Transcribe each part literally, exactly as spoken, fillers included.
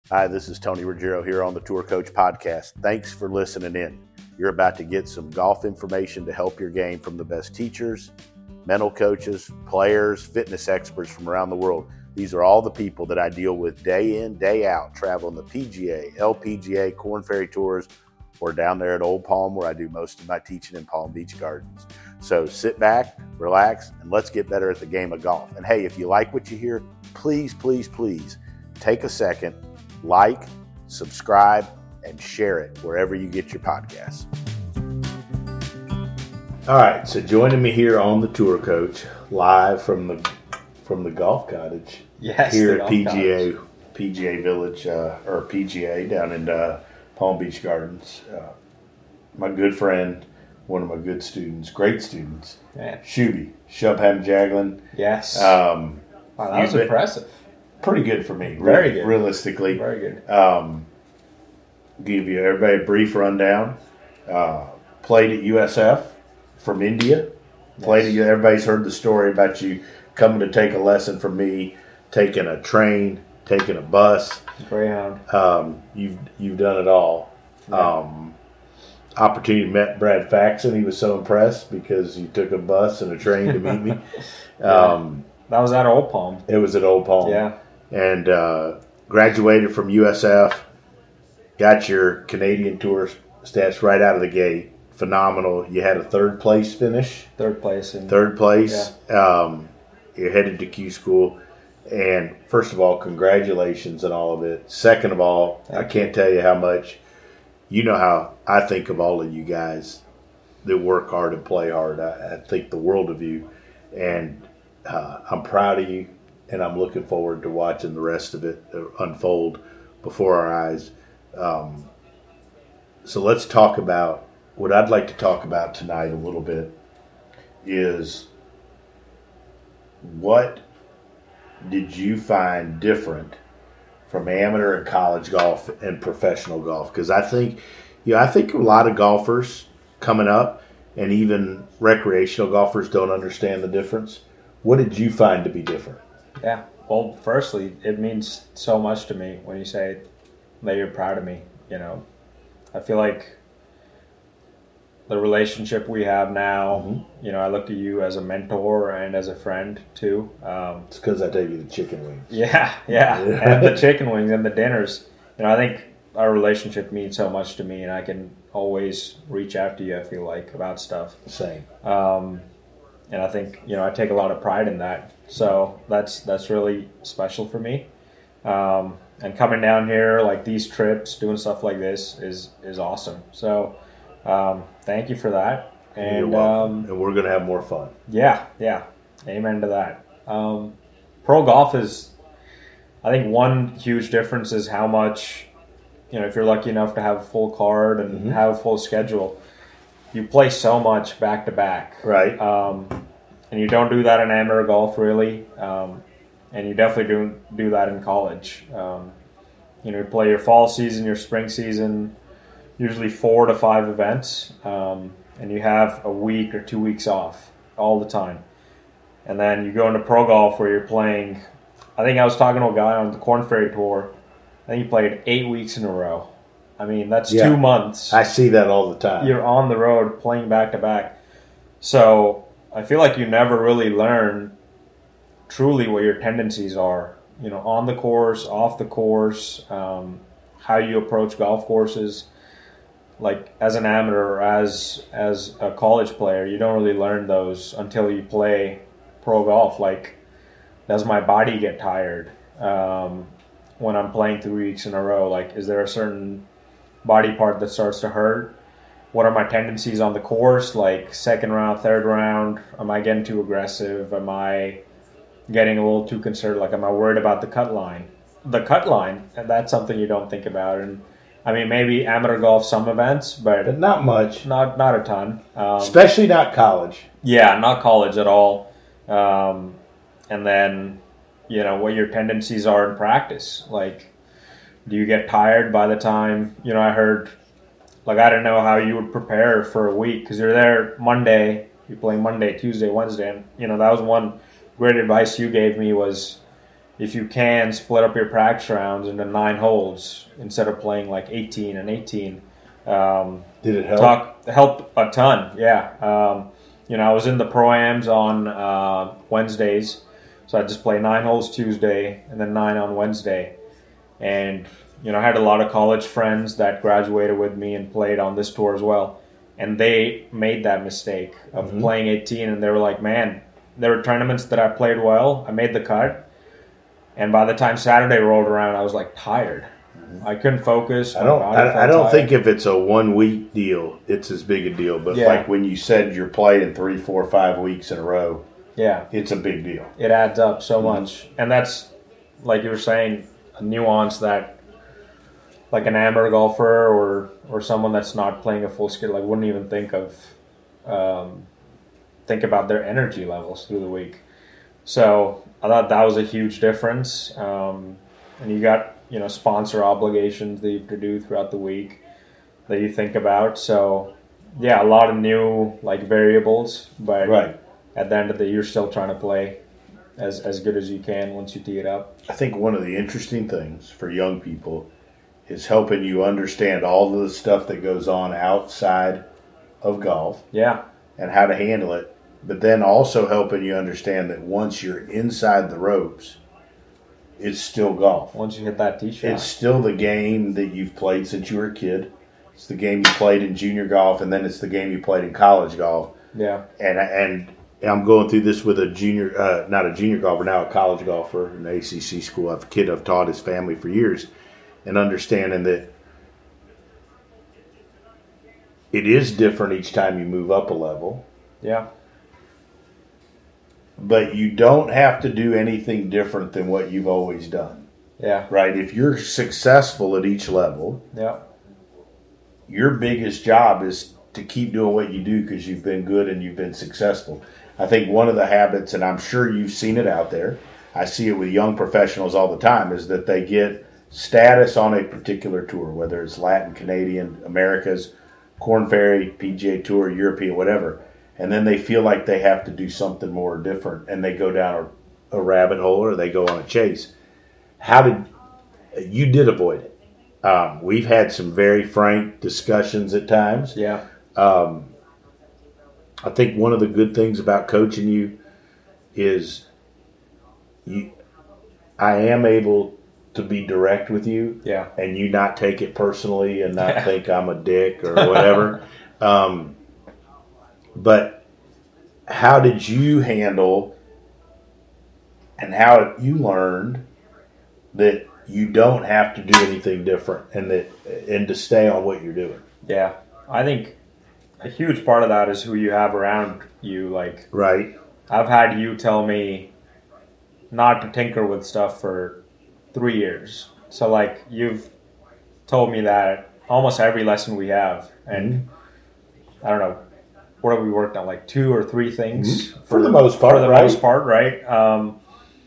Hi, this is Tony Ruggiero here on the Tour Coach Podcast. Thanks for listening in. You're about to get some golf information to help your game from the best teachers, mental coaches, players, fitness experts from around the world. These are all the people that I deal with day in, day out, traveling the P G A, L P G A, Korn Ferry Tours, or down there at Old Palm where I do most of my teaching in Palm Beach Gardens. So sit back, relax, and let's get better at the game of golf. And hey, if you like what you hear, please, please, please take a second, like, subscribe, and share it wherever you get your podcasts. All right, so joining me here on the Tour Coach, live from the from the Golf Cottage. Yes, here at P G A Cottage. P G A Village uh, or P G A down in uh, Palm Beach Gardens. Uh, my good friend, one of my good students, great students, yeah. Shuby Shubham Jaglin. Yes. Um, wow, that was been, impressive. Pretty good for me. Very really, good. Realistically. Very good. Um, give you everybody a brief rundown. Uh, played at U S F from India. Played yes. at, everybody's heard the story about you coming to take a lesson from me, taking a train, taking a bus. Greyhound. Um, you've you've done it all. Yeah. Um, opportunity met Brad Faxon. He was so impressed because you took a bus and a train to meet me. yeah. um, that was at Old Palm. It was at Old Palm. Yeah. And uh, graduated from U S F. Got your Canadian Tour stats right out of the gate. Phenomenal. You had a third place finish. Third place. In, third place. Yeah. Um, you're headed to Q School. And first of all, congratulations on all of it. Second of all, Thank I can't you. tell you how much, you know how I think of all of you guys that work hard and play hard. I, I think the world of you. And uh, I'm proud of you. And I'm looking forward to watching the rest of it unfold before our eyes. Um, so let's talk about, what I'd like to talk about tonight a little bit is what did you find different from amateur and college golf and professional golf? Because I think, you know, I think a lot of golfers coming up and even recreational golfers don't understand the difference. What did you find to be different? Yeah. Well, firstly, it means so much to me when you say that you're proud of me. You know, I feel like the relationship we have now, mm-hmm. you know, I look to you as a mentor and as a friend too. Um, it's because I take you the chicken wings. Yeah, yeah, yeah. And the chicken wings and the dinners. You know, I think our relationship means so much to me, and I can always reach out to you, I feel like, about stuff. Same. Um, and I think, you know, I take a lot of pride in that. So that's that's really special for me. Um, and coming down here, like these trips, doing stuff like this is is awesome. So um, thank you for that. And um, and we're gonna have more fun. Yeah, yeah. Amen to that. Um, pro golf is, I think, one huge difference is how much, you know, if you're lucky enough to have a full card and mm-hmm. have a full schedule, you play so much back to back. Right. Um, and you don't do that in amateur golf, really. Um, and you definitely do do that in college. Um, you know, you play your fall season, your spring season, usually four to five events, um, and you have a week or two weeks off all the time. And then you go into pro golf where you're playing, I think I was talking to a guy on the Korn Ferry Tour, I think he played eight weeks in a row. I mean, that's yeah. two months. I see that all the time. You're on the road playing back to back. So I feel like you never really learn truly what your tendencies are, you know, on the course, off the course, um, how you approach golf courses. Like as an amateur or as as a college player, you don't really learn those until you play pro golf. Like, does my body get tired um, when I'm playing three weeks in a row? Like, is there a certain body part that starts to hurt? What are my tendencies on the course? Like second round, third round, am I getting too aggressive? Am I getting a little too concerned? Like, am I worried about the cut line? The cut line, and that's something you don't think about. And I mean, maybe amateur golf, some events, but, but not much. Not not a ton. Um, Especially not college. Yeah, not college at all. Um, and then, you know, what your tendencies are in practice. Like, do you get tired by the time, you know, I heard, like, I don't know how you would prepare for a week because you're there Monday, you're playing Monday, Tuesday, Wednesday. And, you know, that was one great advice you gave me was, if you can split up your practice rounds into nine holes instead of playing like eighteen and eighteen. Um, Did it help? Talk, helped a ton, yeah. Um, you know, I was in the Pro-Ams on uh, Wednesdays, so I just play nine holes Tuesday and then nine on Wednesday. And, you know, I had a lot of college friends that graduated with me and played on this tour as well. And they made that mistake of mm-hmm. playing eighteen, and they were like, man, there were tournaments that I played well. I made the cut. And by the time Saturday rolled around, I was like tired. Mm-hmm. I couldn't focus. I don't I, I don't think if it's a one-week deal, it's as big a deal. But yeah. like when you said you're playing three, four, five weeks in a row, yeah, it's a big deal. It adds up so mm-hmm. much. And that's, like you were saying, a nuance that like an amateur golfer or or someone that's not playing a full schedule, like wouldn't even think of um, think about their energy levels through the week. So I thought that was a huge difference. Um, and you got, you know, sponsor obligations that you have to do throughout the week that you think about. So yeah, a lot of new like variables, but right. at the end of the day, you're still trying to play as as good as you can once you tee it up. I think one of the interesting things for young people is helping you understand all of the stuff that goes on outside of golf. Yeah. And how to handle it. But then also helping you understand that once you're inside the ropes, it's still golf. Once you hit that tee shot. It's still the game that you've played since you were a kid. It's the game you played in junior golf, and then it's the game you played in college golf. Yeah. And and I'm going through this with a junior, uh, not a junior golfer, now a college golfer in the A C C school. I have a kid I've taught his family for years. And understanding that it is different each time you move up a level. Yeah. But you don't have to do anything different than what you've always done. Yeah. Right? If you're successful at each level, yeah, your biggest job is to keep doing what you do because you've been good and you've been successful. I think one of the habits, and I'm sure you've seen it out there, I see it with young professionals all the time, is that they get status on a particular tour, whether it's Latin, Canadian, Americas, Korn Ferry, P G A Tour, European, whatever, and then they feel like they have to do something more different, and they go down a, a rabbit hole or they go on a chase. How did you did avoid it? Um, we've had some very frank discussions at times. Yeah. Um, I think one of the good things about coaching you is you. I am able to be direct with you, yeah, and you not take it personally and not yeah. think I'm a dick or whatever. um, but how did you handle and how you learned that you don't have to do anything different and that and to stay on what you're doing? Yeah, I think a huge part of that is who you have around you. Like, right, I've had you tell me not to tinker with stuff for three years. So like you've told me that almost every lesson we have, and mm-hmm. I don't know, what have we worked on? Like two or three things mm-hmm. for, for the most part, for the right? most part, right? Um,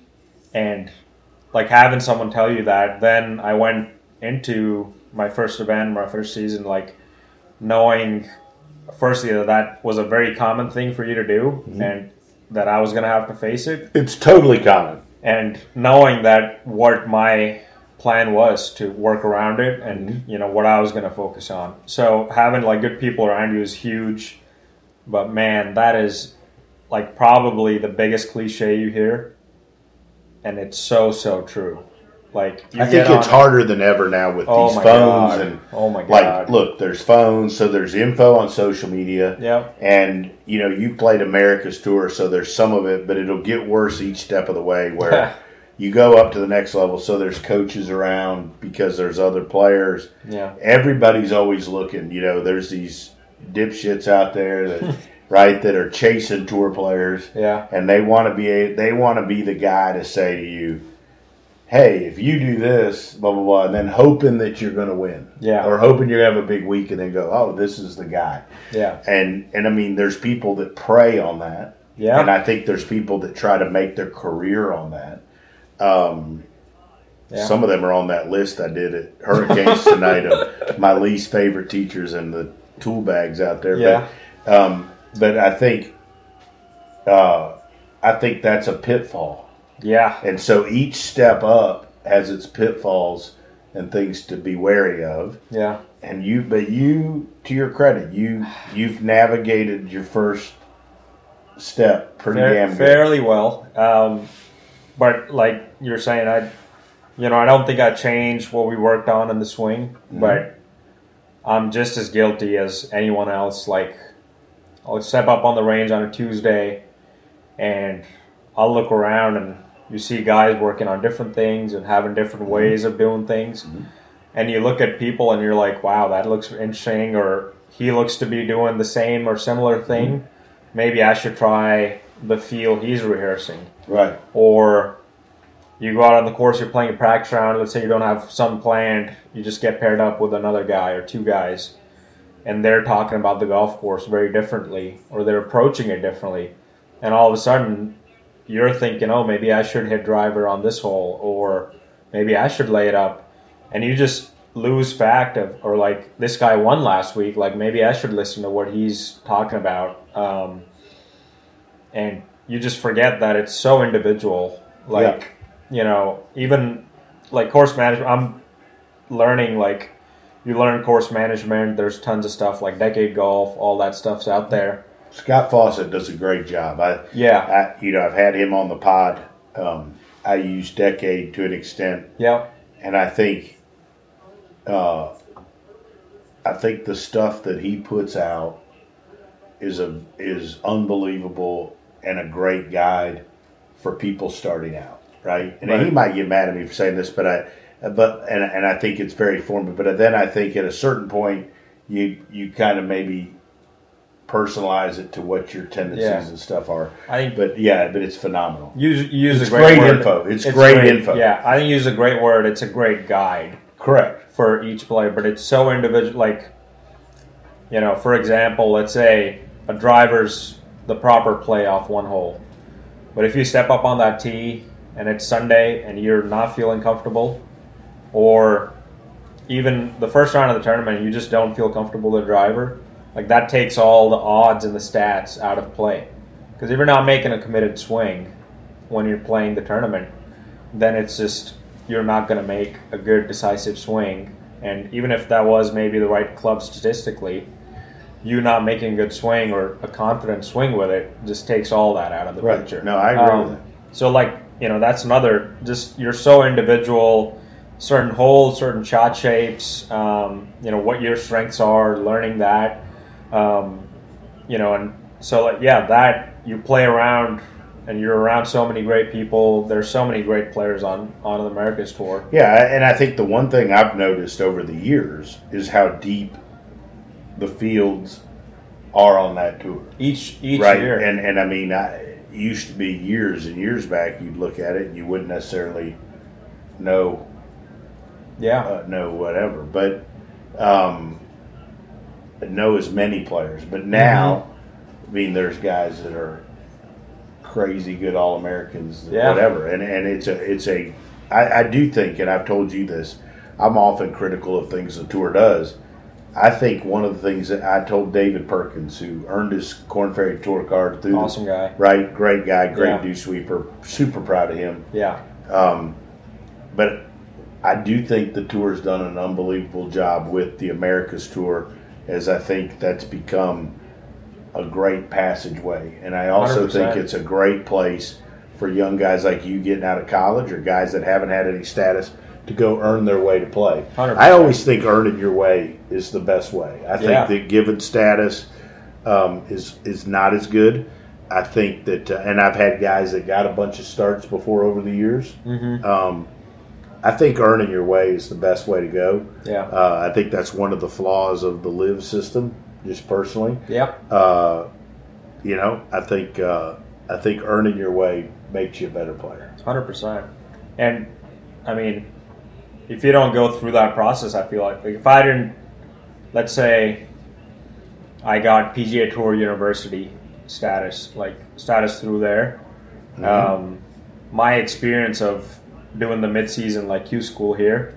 and like having someone tell you that, then I went into my first event, my first season, like knowing firstly that that was a very common thing for you to do, mm-hmm. and that I was going to have to face it. It's totally common. And knowing that what my plan was to work around it and, mm-hmm. you know, what I was going to focus on. So having, like, good people around you is huge. But, man, that is, like, probably the biggest cliche you hear. And it's so, so true. Like, you I think it's harder than ever now with oh these my phones. God. And oh, my God. Like, look, there's phones, so there's info on social media. Yeah. And, you know, you played America's Tour, so there's some of it, but it'll get worse each step of the way where you go up to the next level, so there's coaches around because there's other players. Yeah. Everybody's always looking. You know, there's these dipshits out there that, right, that are chasing tour players. Yeah. And they want to be a, they want to be the guy to say to you, hey, if you do this, blah, blah, blah, and then hoping that you're going to win. Yeah. Or hoping you have a big week and then go, oh, this is the guy. Yeah. And, and I mean, there's people that prey on that. Yeah. And I think there's people that try to make their career on that. Um, yeah. Some of them are on that list I did at Hurricanes tonight of my least favorite teachers and the tool bags out there. Yeah. But, um, but I think, uh, I think that's a pitfall. Yeah. And so each step up has its pitfalls and things to be wary of. Yeah. And you, but you, to your credit, you you've navigated your first step pretty Fair, damn good. Fairly well. Um, but like you're saying, I, you know, I don't think I changed what we worked on in the swing, mm-hmm. but I'm just as guilty as anyone else. Like, I'll step up on the range on a Tuesday, and I'll look around, and you see guys working on different things and having different mm-hmm. ways of doing things. Mm-hmm. And you look at people and you're like, wow, that looks interesting, or he looks to be doing the same or similar thing. Mm-hmm. Maybe I should try the feel he's rehearsing. Right. Or you go out on the course, you're playing a practice round, let's say you don't have something planned, you just get paired up with another guy or two guys, and they're talking about the golf course very differently, or they're approaching it differently. And all of a sudden, you're thinking, oh, maybe I should hit driver on this hole, or maybe I should lay it up. And you just lose fact of, or like, this guy won last week, like maybe I should listen to what he's talking about. Um, and you just forget that it's so individual. Like, yeah. you know, even like course management, I'm learning, like, you learn course management, there's tons of stuff like Decade Golf, all that stuff's out there. Scott Fawcett does a great job. I, yeah. I, you know, I've had him on the pod. Um, I use Decade to an extent. Yeah. And I think, uh, I think the stuff that he puts out is a is unbelievable and a great guide for people starting out, right? And right. he might get mad at me for saying this, but I, but and and I think it's very formative. But then I think at a certain point, you you kind of maybe personalize it to what your tendencies yeah. and stuff are. I think, but yeah, but it's phenomenal. Use use it's a great, great word. info. It's, it's great, great info. Yeah, I think use a great word. It's a great guide. Correct. For each player, but it's so individual. Like, you know, for example, let's say a driver's the proper play off one hole, but if you step up on that tee and it's Sunday and you're not feeling comfortable, or even the first round of the tournament, you just don't feel comfortable with the driver, like that takes all the odds and the stats out of play. Because if you're not making a committed swing when you're playing the tournament, then it's just, you're not going to make a good decisive swing. And even if that was maybe the right club statistically, you not making a good swing or a confident swing with it just takes all that out of the right. picture. No, I agree um, with that. So, like, you know, that's another, just, you're so individual, certain holes, certain shot shapes, um, you know, what your strengths are, learning that, um, you know, and so, like, yeah, that, you play around and you're around so many great people. There's so many great players on, on the America's Tour. Yeah, and I think the one thing I've noticed over the years is how deep the fields are on that tour. Each each right? year. And, and I mean, I, it used to be years and years back, you'd look at it and you wouldn't necessarily know, yeah, uh, know whatever. But um, know as many players. But now, mm-hmm. I mean, there's guys that are crazy good All-Americans, yeah. whatever, and and it's a it's a I, I do think, and I've told you this, I'm often critical of things the tour does. I think one of the things that I told David Perkins, who earned his Korn Ferry Tour card through awesome guy, right, great guy, great yeah. dew sweeper, super proud of him. Yeah, um, but I do think the tour's done an unbelievable job with the America's Tour, as I think that's become a great passageway. And I also one hundred percent. think it's a great place for young guys like you getting out of college, or guys that haven't had any status, to go earn their way to play. one hundred percent. I always think earning your way is the best way. I think yeah. that given status um, is is not as good. I think that, uh, and I've had guys that got a bunch of starts before over the years. Mm-hmm. Um, I think earning your way is the best way to go. Yeah, uh, I think that's one of the flaws of the LIV system, just personally. Yeah. Uh, you know, I think uh, I think earning your way makes you a better player. one hundred percent. And, I mean, if you don't go through that process, I feel like, like if I didn't, let's say I got P G A Tour University status, like status through there, mm-hmm. um, my experience of doing the mid-season like Q School here,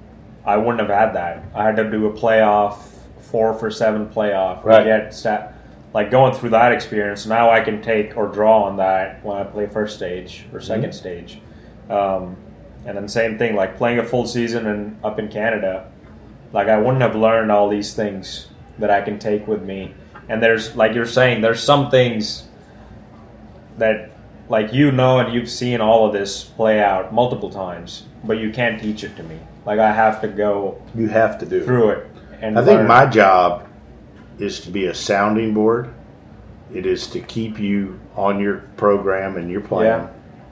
I wouldn't have had that. I had to do a playoff, four for seven playoff. Right. Get stat, like going through that experience, now I can take or draw on that when I play first stage or second mm-hmm. stage. Um, and then same thing, like playing a full season in, up in Canada, like I wouldn't have learned all these things that I can take with me. And there's, like you're saying, there's some things that, like, you know, and you've seen all of this play out multiple times, but you can't teach it to me. Like, I have to go you have to do through it. And I learn. think my job is to be a sounding board. It is to keep you on your program and your plan. Yeah.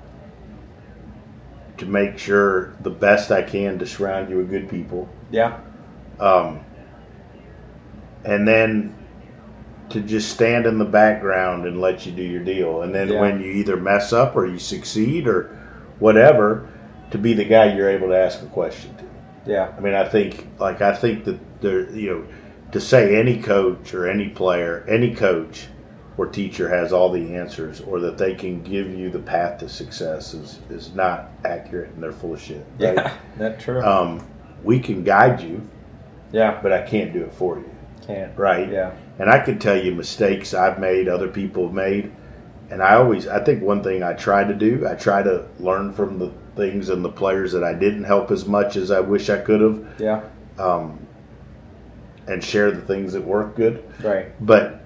To make sure the best I can to surround you with good people. Yeah. Um, and then to just stand in the background and let you do your deal. And then yeah. when you either mess up or you succeed or whatever, to be the guy you're able to ask a question to. Yeah. I mean, I think, like, I think that there, you know, to say any coach or any player, any coach or teacher has all the answers or that they can give you the path to success is, is not accurate, and they're full of shit. Right? Yeah, that's true. Um, we can guide you. Yeah. But I can't do it for you. Can't. Right? Yeah. And I can tell you mistakes I've made, other people have made. And I always, I think one thing I try to do, I try to learn from the things and the players that I didn't help as much as I wish I could have. Yeah. Um, and share the things that work good. Right. But,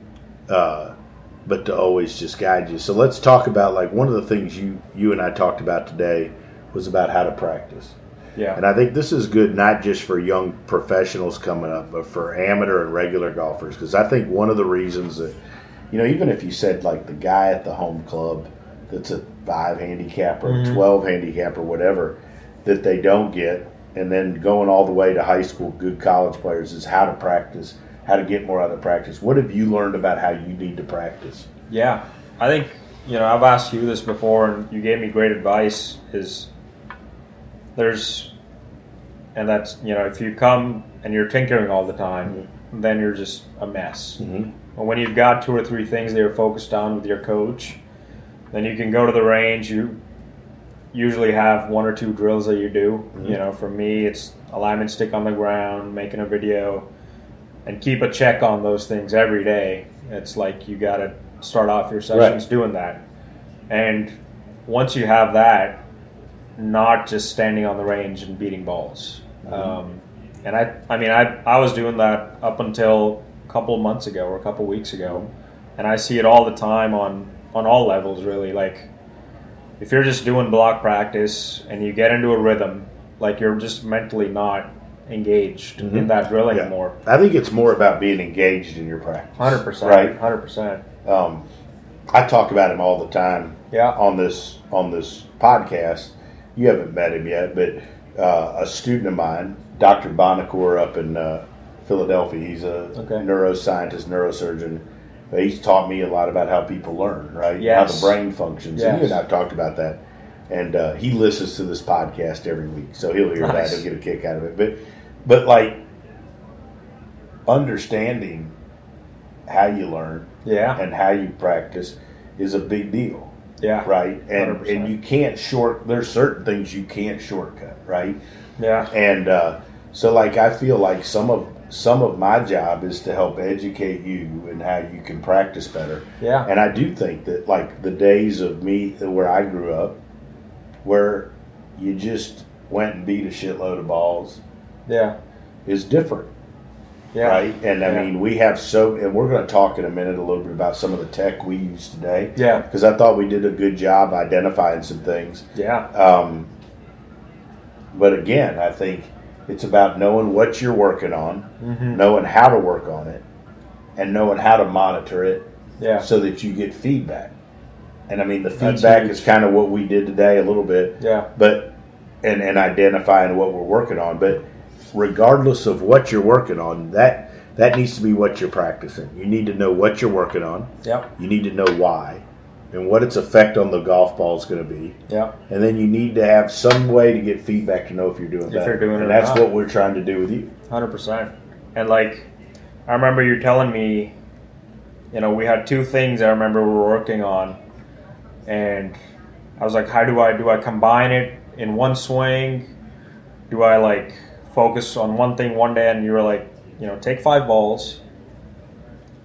uh, but to always just guide you. So let's talk about, like, one of the things you, you and I talked about today was about how to practice. Yeah. And I think this is good not just for young professionals coming up, but for amateur and regular golfers. Because I think one of the reasons that, you know, even if you said, like, the guy at the home club that's a five handicap or mm-hmm. twelve handicap or whatever that they don't get, and then going all the way to high school, good college players, is how to practice, how to get more out of practice. What have you learned about how you need to practice? Yeah. I think, you know, I've asked you this before, and you gave me great advice, is there's, and that's, you know, if you come and you're tinkering all the time, mm-hmm. then you're just a mess. Mm-hmm. But when you've got two or three things that you're focused on with your coach, then you can go to the range. You usually have one or two drills that you do. Mm-hmm. You know, for me, it's alignment stick on the ground, making a video, and keep a check on those things every day. It's like you got to start off your sessions right. doing that. And once you have that, not just standing on the range and beating balls. Mm-hmm. Um, and I, I mean, I, I was doing that up until a couple of months ago or a couple of weeks ago, and I see it all the time on, on all levels, really. Like, if you're just doing block practice and you get into a rhythm, like, you're just mentally not engaged mm-hmm. in that drill yeah. anymore. I think it's more about being engaged in your practice. one hundred percent. Right? one hundred percent. Um, I talk about him all the time yeah. on this on this podcast. You haven't met him yet, but uh, a student of mine, Doctor Bonacore up in uh, Philadelphia, he's a okay. neuroscientist, neurosurgeon. He's taught me a lot about how people learn, right? Yes. How the brain functions. Yes. And you and I have talked about that. And uh, he listens to this podcast every week, so he'll hear nice. that. He'll get a kick out of it. But, but like, understanding how you learn yeah. and how you practice is a big deal. Yeah. Right? And one hundred percent. and you can't short, there's certain things you can't shortcut, right? Yeah. And uh, so, like, I feel like some of some of my job is to help educate you and how you can practice better. Yeah. And I do think that, like, the days of me where I grew up, where you just went and beat a shitload of balls, yeah, is different. Yeah. Right? And I yeah. mean, we have so, and we're going to talk in a minute a little bit about some of the tech we use today. Yeah. Because I thought we did a good job identifying some things. Yeah. Um, but again, I think it's about knowing what you're working on, mm-hmm. knowing how to work on it, and knowing how to monitor it yeah. so that you get feedback. And I mean, the feedback is kind of what we did today a little bit. Yeah. But, and, and identifying what we're working on. But regardless of what you're working on, that that needs to be what you're practicing. You need to know what you're working on. Yep. You need to know why and what its effect on the golf ball is going to be. Yep. And then you need to have some way to get feedback to know if you're doing if better. You're doing and it that's not. what we're trying to do with you. one hundred percent. And, like, I remember you telling me, you know, we had two things I remember we were working on, and I was like, how do I do I combine it in one swing? Do I, like, focus on one thing one day? And you were like, you know, take five balls,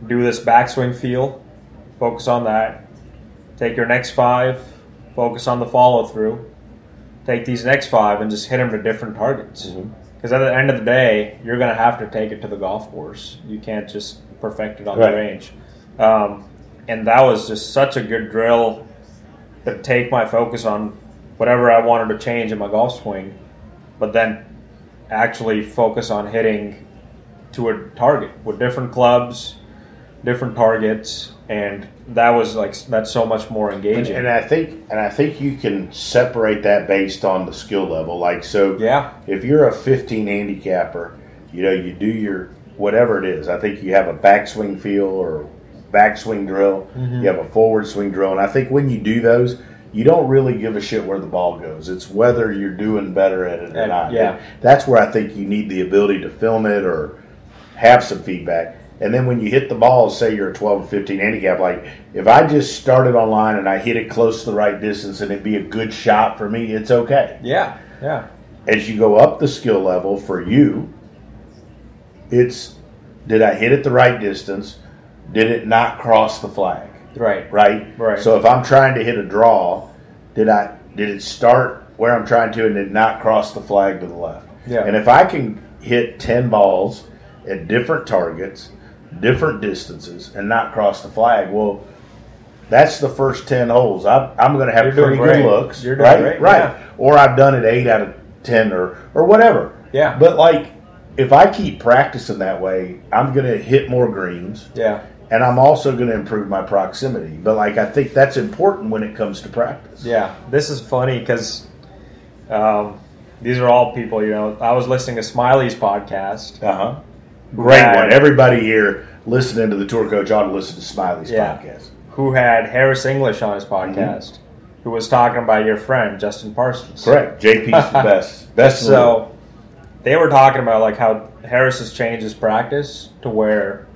do this backswing feel, focus on that. Take your next five, focus on the follow through. Take these next five and just hit them to different targets. Because mm-hmm. at the end of the day, you're going to have to take it to the golf course. You can't just perfect it on right. the range. Um, and that was just such a good drill to take my focus on whatever I wanted to change in my golf swing, but then actually focus on hitting to a target with different clubs, different targets, and that was like that's so much more engaging. And, and I think and I think you can separate that based on the skill level. Like so, yeah. If you're a fifteen handicapper, you know you do your whatever it is. I think you have a backswing feel or backswing drill. Mm-hmm. You have a forward swing drill, and I think when you do those, you don't really give a shit where the ball goes. It's whether you're doing better at it or and, not. Yeah. And that's where I think you need the ability to film it or have some feedback. And then when you hit the ball, say you're a twelve or fifteen handicap, like if I just started online and I hit it close to the right distance and it'd be a good shot for me, it's okay. Yeah, yeah. As you go up the skill level for you, it's did I hit it the right distance? Did it not cross the flag? Right. Right? Right. So if I'm trying to hit a draw, did I did it start where I'm trying to and did not cross the flag to the left? Yeah. And if I can hit ten balls at different targets, different distances, and not cross the flag, well, that's the first ten holes. I, I'm going to have You're pretty good looks. You're doing right? great. Right. Yeah. Or I've done it eight out of ten or, or whatever. Yeah. But, like, if I keep practicing that way, I'm going to hit more greens. Yeah. And I'm also going to improve my proximity. But, like, I think that's important when it comes to practice. Yeah. This is funny because um, these are all people, you know, I was listening to Smiley's podcast. Uh-huh. Great had, one. Everybody here listening to the Tour Coach ought to listen to Smiley's yeah, podcast. Who had Harris English on his podcast, mm-hmm. who was talking about your friend, Justin Parsons. Correct. J P's the best. Best in the So world. They were talking about like how Harris has changed his practice to where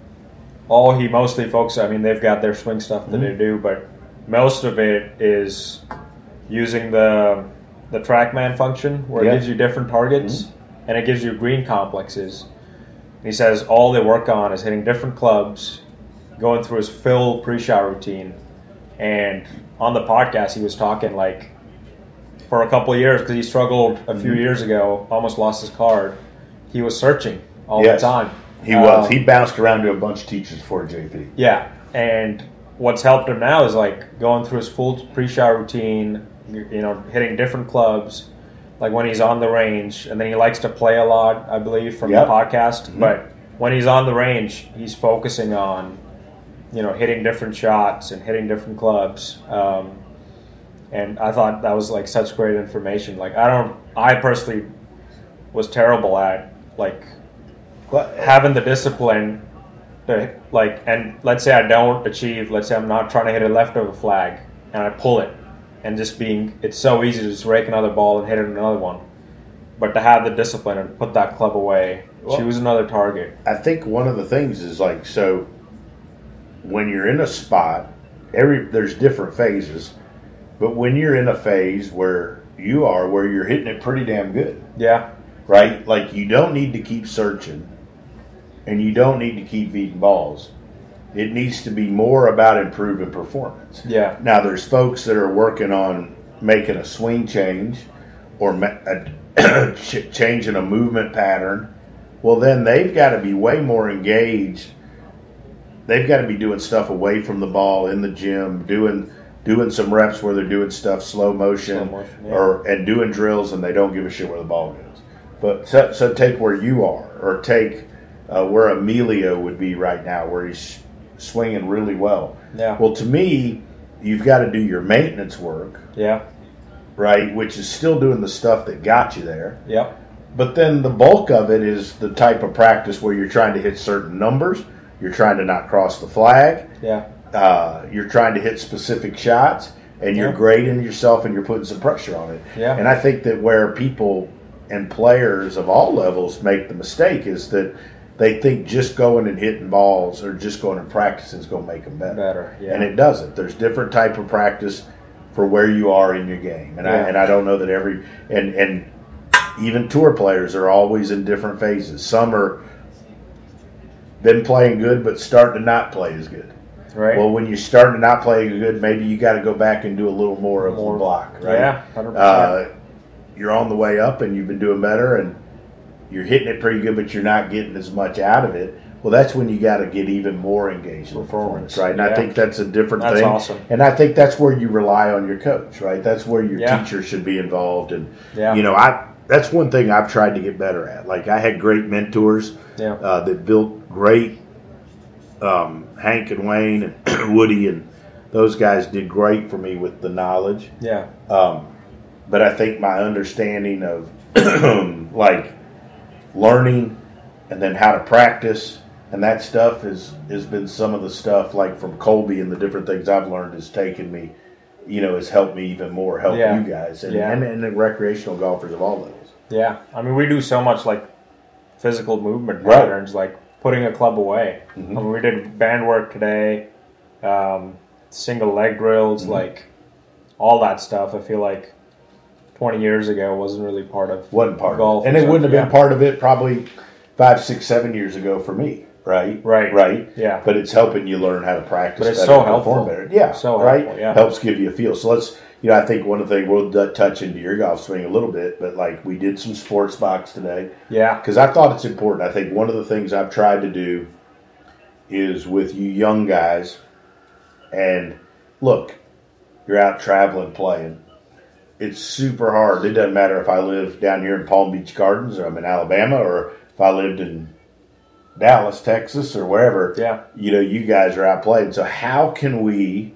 all he mostly focuses, I mean, they've got their swing stuff that mm-hmm. they do, but most of it is using the the TrackMan function where yeah. it gives you different targets mm-hmm. and it gives you green complexes. He says all they work on is hitting different clubs, going through his fill pre-shot routine. And on the podcast, he was talking like for a couple of years because he struggled a few mm-hmm. years ago, almost lost his card. He was searching all yes, the time. He was. Um, he bounced around to a bunch of teachers for J P. Yeah, and what's helped him now is like going through his full pre-shot routine, you know, hitting different clubs. Like when he's on the range, and then he likes to play a lot, I believe, from yep. the podcast. Mm-hmm. But when he's on the range, he's focusing on, you know, hitting different shots and hitting different clubs. Um, and I thought that was like such great information. Like I don't, I personally was terrible at like what? having the discipline to like, and let's say I don't achieve, let's say I'm not trying to hit a left of a flag, and I pull it. And just being, it's so easy to just rake another ball and hit it another one. But to have the discipline and put that club away, well, choose another target. I think one of the things is like, so when you're in a spot, every there's different phases. But when you're in a phase where you are, where you're hitting it pretty damn good. Yeah. Right? Like you don't need to keep searching. And you don't need to keep beating balls. It needs to be more about improving performance. Yeah. Now, there's folks that are working on making a swing change or a, ch- changing a movement pattern. Well, then they've got to be way more engaged. They've got to be doing stuff away from the ball in the gym, doing doing some reps where they're doing stuff slow motion, slow motion yeah. or and doing drills, and they don't give a shit where the ball goes. But so, so take where you are, or take uh, where Emilio would be right now, where he's swinging really well. Yeah. Well, to me, you've got to do your maintenance work. Yeah. Right, which is still doing the stuff that got you there. Yep. But then the bulk of it is the type of practice where you're trying to hit certain numbers. You're trying to not cross the flag. Yeah. Uh, you're trying to hit specific shots, and you're yeah. grading yourself, and you're putting some pressure on it. Yeah. And I think that where people and players of all levels make the mistake is that they think just going and hitting balls or just going and practicing is going to make them better. Better, yeah. And it doesn't. There's different type of practice for where you are in your game. And yeah. I and I don't know that every and and even tour players are always in different phases. Some are been playing good but starting to not play as good. Right. Well, when you're starting to not play good, maybe you got to go back and do a little more of More. the block, right? Yeah, one hundred percent. Uh, you're on the way up and you've been doing better and you're hitting it pretty good, but you're not getting as much out of it. Well, that's when you got to get even more engaged in performance, right? And yeah. I think that's a different that's thing. That's awesome. And I think that's where you rely on your coach, right? That's where your yeah. teacher should be involved. And, yeah. you know, I that's one thing I've tried to get better at. Like, I had great mentors yeah. uh, that built great um, Hank and Wayne and Woody, and those guys did great for me with the knowledge. Yeah. Um, but I think my understanding of, like, learning and then how to practice and that stuff is has been some of the stuff, like, from Colby and the different things I've learned has taken me, you know, has helped me even more, help yeah. you guys, and, yeah. and, and the recreational golfers of all levels. Yeah. I mean, we do so much, like, physical movement Right. patterns, like putting a club away. Mm-hmm. I mean, we did band work today, um, single leg drills, mm-hmm. like, all that stuff. I feel like twenty years ago wasn't really part of wasn't part golf. Of it. And it wouldn't have yeah. been part of it probably five, six, seven years ago for me. Right, right, right. Yeah, but it's helping you learn how to practice. But it's better so and helpful. Perform better. Yeah, so right. Helpful, yeah. Helps give you a feel. So let's, you know, I think one of the things we'll touch into your golf swing a little bit, but like we did some sports box today. Yeah, because I thought it's important. I think one of the things I've tried to do is with you young guys, and look, you're out traveling, playing. It's super hard. It doesn't matter if I live down here in Palm Beach Gardens or I'm in Alabama, or if I lived in Dallas, Texas, or wherever. Yeah. You know, you guys are out playing. So how can we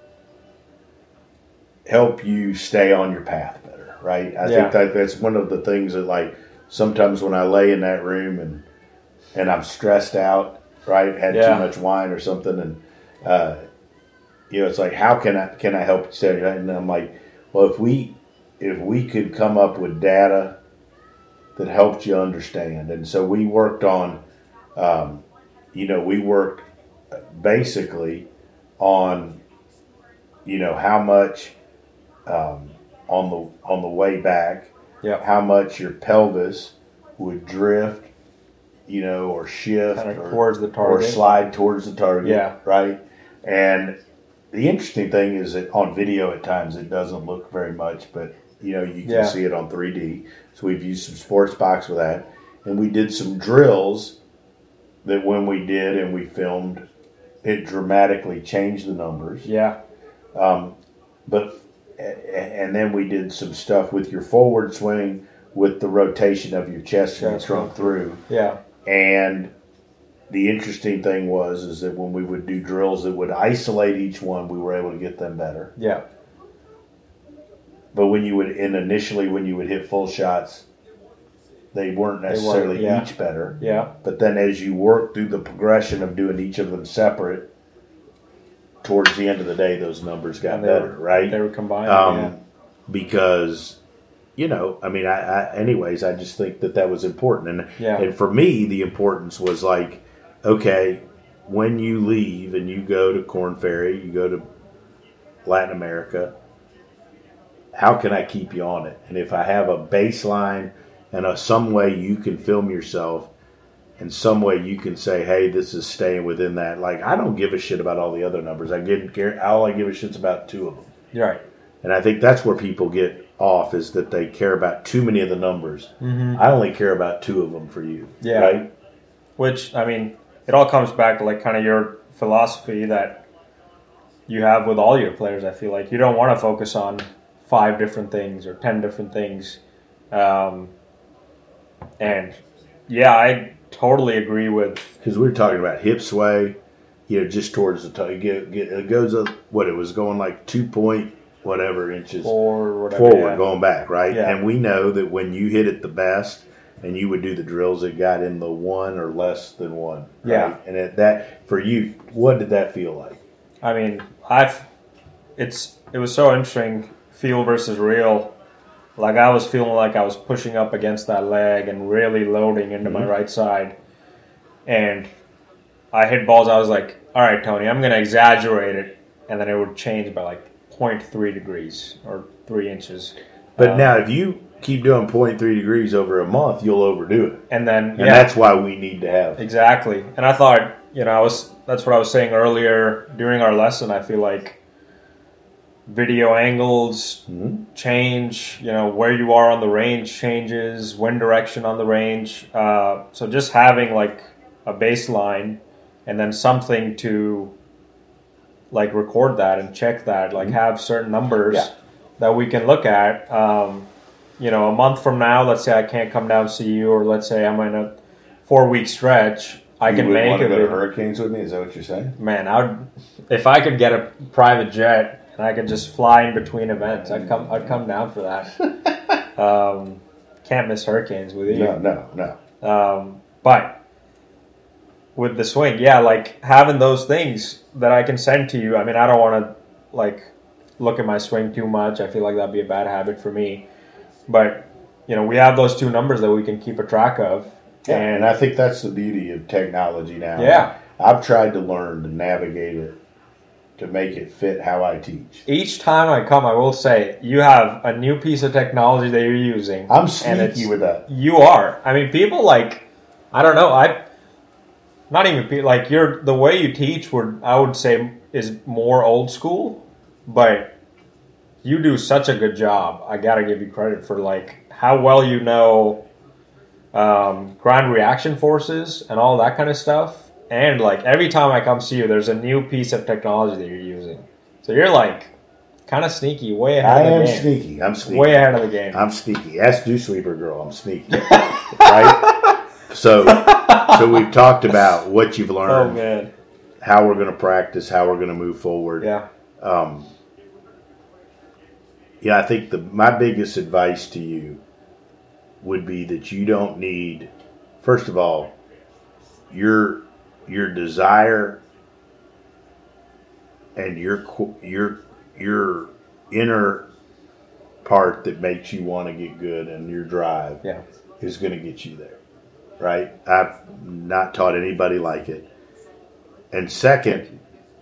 help you stay on your path better, right? I yeah. think that that's one of the things that, like, sometimes when I lay in that room and and I'm stressed out, right, had yeah. too much wine or something, and uh, you know, it's like, how can I can I help you stay? And I'm like, well, if we if we could come up with data that helped you understand, and so we worked on. Um, you know, we worked basically on, you know, how much um, on the on the way back, yep. how much your pelvis would drift, you know, or shift kind of or, towards the target, or slide towards the target, yeah, right. And the interesting thing is that on video at times it doesn't look very much, but you know, you can yeah. see it on three D. So we've used some sports box with that, and we did some drills. That when we did and we filmed, it dramatically changed the numbers. Yeah. Um, but and then we did some stuff with your forward swing with the rotation of your chest when you trunk through. Yeah. And the interesting thing was is that when we would do drills that would isolate each one, we were able to get them better. Yeah. But when you would, and initially when you would hit full shots, they weren't necessarily they weren't, yeah. each better. Yeah. But then as you work through the progression of doing each of them separate, towards the end of the day, those numbers got better, were, right? They were combined, um, yeah. Because, you know, I mean, I, I anyways, I just think that that was important. And, yeah. and for me, the importance was like, okay, when you leave and you go to Korn Ferry, you go to Latin America, how can I keep you on it? And if I have a baseline and a, some way you can film yourself and some way you can say, hey, this is staying within that. Like, I don't give a shit about all the other numbers. I get all I give a shit's about two of them. Right. And I think that's where people get off, is that they care about too many of the numbers. Mm-hmm. I only care about two of them for you. Yeah. Right? Which, I mean, it all comes back to, like, kind of your philosophy that you have with all your players, I feel like. You don't want to focus on five different things or ten different things. Um, and, yeah, I totally agree with... Because we were talking about hip sway, you know, just towards the top. It goes up, what, it was going like two point whatever inches Four, whatever, forward, yeah. going back, right? Yeah. And we know that when you hit it the best and you would do the drills, it got in the one or less than one. Right? Yeah. And at that, for you, what did that feel like? I mean, I've... It's It was so interesting, feel versus real. Like, I was feeling like I was pushing up against that leg and really loading into mm-hmm. my right side. And I hit balls, I was like, all right, Tony, I'm going to exaggerate it. And then it would change by like zero point three degrees or three inches. But um, now, if you keep doing point three degrees over a month, you'll overdo it. And then, and yeah. that's why we need to have. Exactly. And I thought, you know, I was, that's what I was saying earlier during our lesson. I feel like video angles mm-hmm. change, you know, where you are on the range changes, wind direction on the range. Uh, so just having like a baseline and then something to like record that and check that, like mm-hmm. have certain numbers yeah. that we can look at. Um, you know, a month from now, let's say I can't come down and see you, or let's say I'm in a four week stretch. I you can make want to it. Go to Hurricanes with me? Is that what you're saying? Man, I would, if I could get a private jet and I could just fly in between events, I'd come. I'd come down for that. um, can't miss Hurricanes with you. No, no, no. Um, but with the swing, yeah, like having those things that I can send to you. I mean, I don't want to like look at my swing too much. I feel like that'd be a bad habit for me. But you know, we have those two numbers that we can keep a track of. Yeah, and, and I think that's the beauty of technology now. Yeah. I've tried to learn to navigate it to make it fit how I teach. Each time I come, I will say, you have a new piece of technology that you're using. I'm sneaky with that. You are. I mean, people like, I don't know, I, not even people, like you're, the way you teach would, I would say is more old school, but you do such a good job. I got to give you credit for like how well you know Um, ground reaction forces and all that kind of stuff. And like every time I come see you, there's a new piece of technology that you're using. So you're like kind of sneaky, way ahead I of the am game. sneaky. I'm sneaky. Way ahead of the game. I'm sneaky. Ask Dew Sweeper Girl. I'm sneaky. Right? So, so we've talked about what you've learned. Oh man. How we're going to practice. How we're going to move forward. Yeah. Um, yeah, I think the my biggest advice to you would be that you don't need, first of all, your your desire and your your your inner part that makes you want to get good and your drive yeah. is going to get you there, right? I've not taught anybody like it. And second,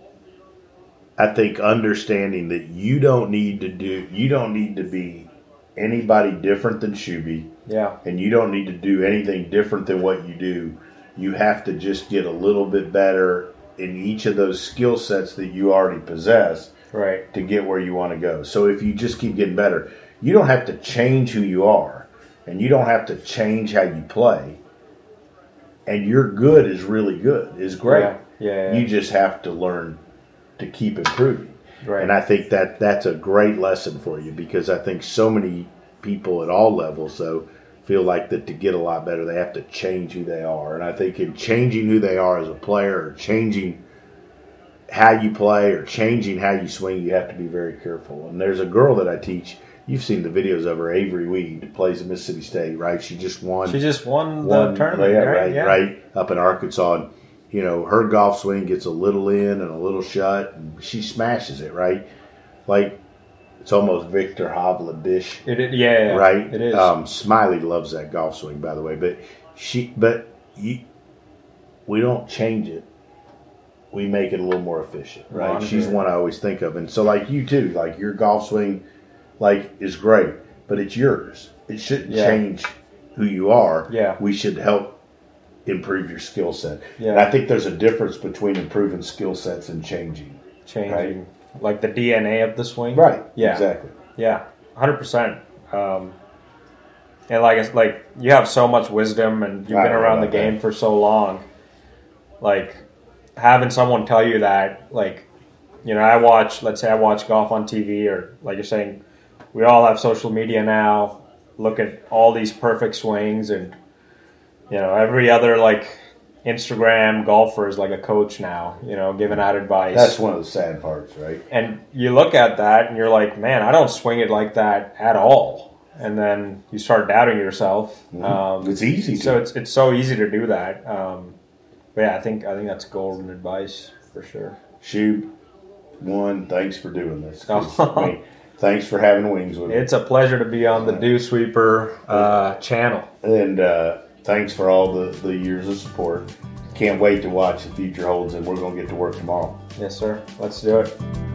I think understanding that you don't need to do, you don't need to be anybody different than Shuby. Yeah. And you don't need to do anything different than what you do. You have to just get a little bit better in each of those skill sets that you already possess, right, to get where you want to go. So if you just keep getting better, you don't have to change who you are, and you don't have to change how you play. And your good is really good, is great. Yeah. Yeah, yeah. You just have to learn to keep improving. Right. And I think that that's a great lesson for you, because I think so many people at all levels, though, feel like that to get a lot better, they have to change who they are. And I think in changing who they are as a player, or changing how you play, or changing how you swing, you have to be very careful. And there's a girl that I teach. You've seen the videos of her, Avery Weed, who plays at Mississippi State, right? She just won. She just won the won, tournament, yeah, right? Right, yeah. right, up in Arkansas. And, you know, her golf swing gets a little in and a little shut, and she smashes it, right? Like, it's almost Victor Hovland-ish. It, it, yeah, yeah, right. It is. Um, Smiley loves that golf swing, by the way. But she, but you, we don't change it. We make it a little more efficient, right? Monitor. She's one I always think of, and so like you too, like your golf swing, like is great, but it's yours. It shouldn't yeah. change who you are. Yeah. We should help improve your skill set. Yeah. And I think there's a difference between improving skill sets and changing. Changing. Right? Like the D N A of the swing. Right. Yeah. Exactly. Yeah. one hundred percent. Um, and like it's like you have so much wisdom, and you've been around the game that. for so long. Like having someone tell you that, like, you know, I watch, let's say I watch golf on T V, or like you're saying, we all have social media now. Look at all these perfect swings, and you know, every other like Instagram golfer is like a coach now, you know, giving out advice. That's one of the sad parts, right? And you look at that and you're like, man, I don't swing it like that at all. And then you start doubting yourself. Mm-hmm. Um, it's easy to. So it's it's so easy to do that. Um, but yeah, I think I think that's golden advice for sure. Shub, one, thanks for doing this. I mean, thanks for having wings with me. It's a pleasure to be on the Dew Sweeper uh, channel. And uh, thanks for all the, the years of support. Can't wait to watch the future holds, and we're going to get to work tomorrow. Yes, sir. Let's do it.